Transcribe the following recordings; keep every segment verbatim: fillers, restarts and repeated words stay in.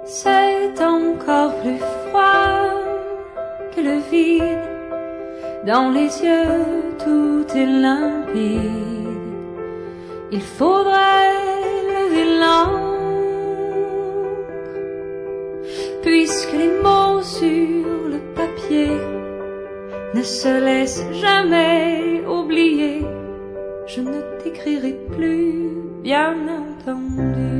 C'est encore plus froid que le vide. Dans les yeux, tout est limpide. Il faudrait lever l'encre, puisque les mots sur le papier ne se laissent jamais oublier. Je ne t'écrirai plus, bien entendu.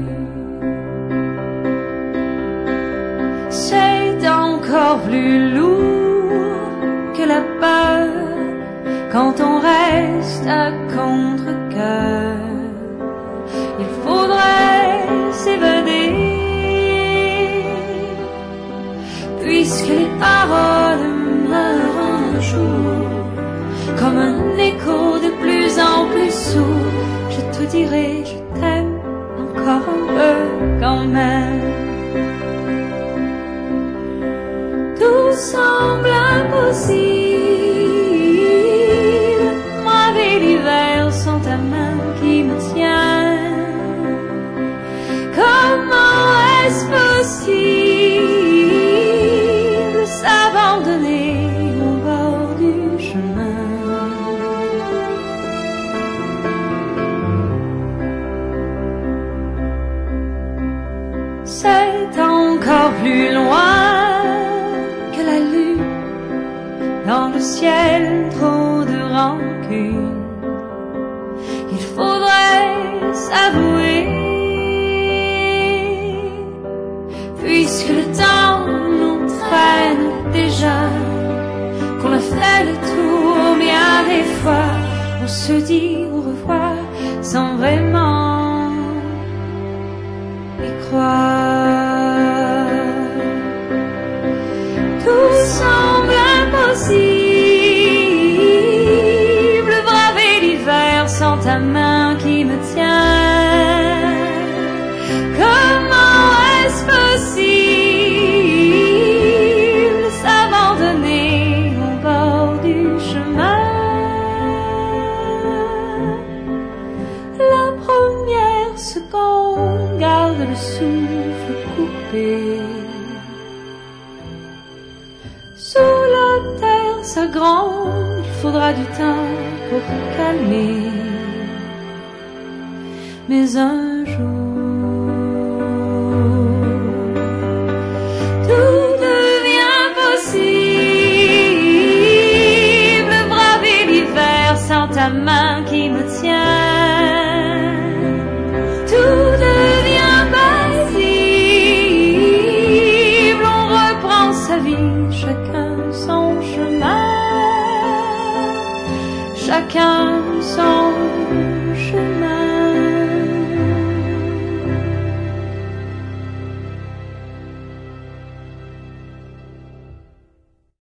C'est encore plus lourd que la peur quand on reste à contre-cœur. Il faudrait s'évader, puisque les paroles meurent un jour, comme un écho de plus en plus sourd. Je te dirai, je t'aime encore un peu quand même. Tout semble impossible, braver l'hiver sans ta main qui me tient. Comment est-ce possible s'abandonner au bord du chemin? C'est encore plus loin que la lune, dans le ciel trop de rancune. Il faudrait s'avouer, puisque le temps nous traîne déjà, qu'on a fait le tour bien des fois. On se dit au revoir sans vraiment y croire. Tout semble impossible, braver l'hiver sans ta main qui me tient. Comment est-ce possible s'abandonner au bord du chemin? La première seconde garde le souffle coupé. Sous la terre ça gronde, il faudra du temps pour calmer. Mais un jour, tout devient possible, braver l'hiver sans ta main qui me tient. Tout devient paisible, on reprend sa vie, chacun son chemin, chacun son chemin.